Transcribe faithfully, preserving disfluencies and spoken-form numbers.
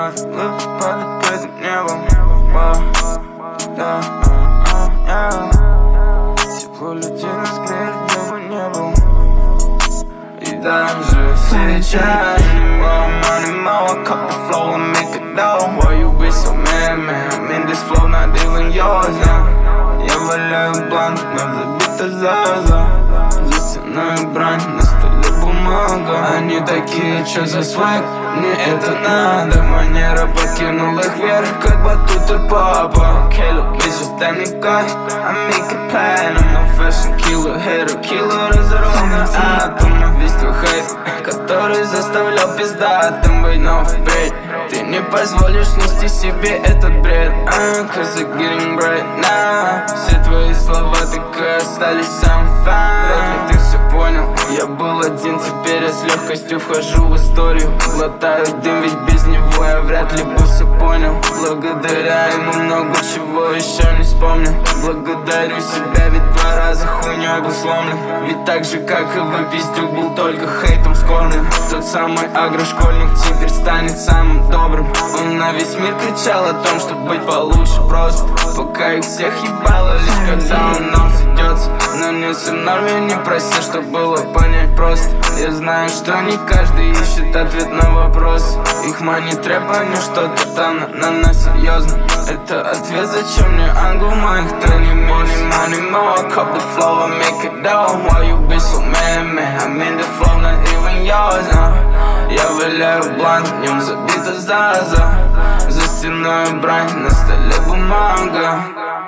вновь улыбка под открытым небом. Wow, да, а, а, я. Тепло людей нас греет, где бы не был. И даже сейчас more money, more cup of flow and make it dough. Why you be so mad, man? I'm in this flow, not even yours now. Я валяю бланк, но забита заза. За стеной брань, на столе бумага. Они такие, чё за свайк? Мне это надо. Манера подкинул их вверх, как батуты папа. Okay, look, bitches, дай мне кайф. I make it platinum. No fashion killer, hater killer. Разорвал на атомы. Весь твой хейт, который заставлял пиздатым быть, но впредь ты не позволишь нести себе этот бред. uh, Cause I'm getting bright now. Все твои слова так и остались сам фан. Вряд ли ты все понял. Я был один, теперь я с легкостью вхожу в историю. Глотаю дым, ведь без него я вряд ли бы все понял. Благодаря ему много чего еще не вспомню. Благодарю себя, ведь два раза хуйней был сломлен. Ведь так же, как и вы, пиздюк был только хейтом скормлен. Тот самый агрошкольник теперь станет самым добрым. Он на весь мир кричал о том, что быть получше просто. Пока их всех ебало, лишь когда он нам сойдется. Но не все в норме, не проси, что было понять просто. Я знаю, что не каждый ищет ответ на вопрос. Их мани трэп, они что-то там на, на нас серьезно. Это ответ, зачем мне ангел моих тренинг. Money, money, more, cup of flow, I make it down. Why you be so mad, man? I'm in the flow, not even yours now. Я валяю бланк, в нем забита заза. За стеной брань, на столе бумага.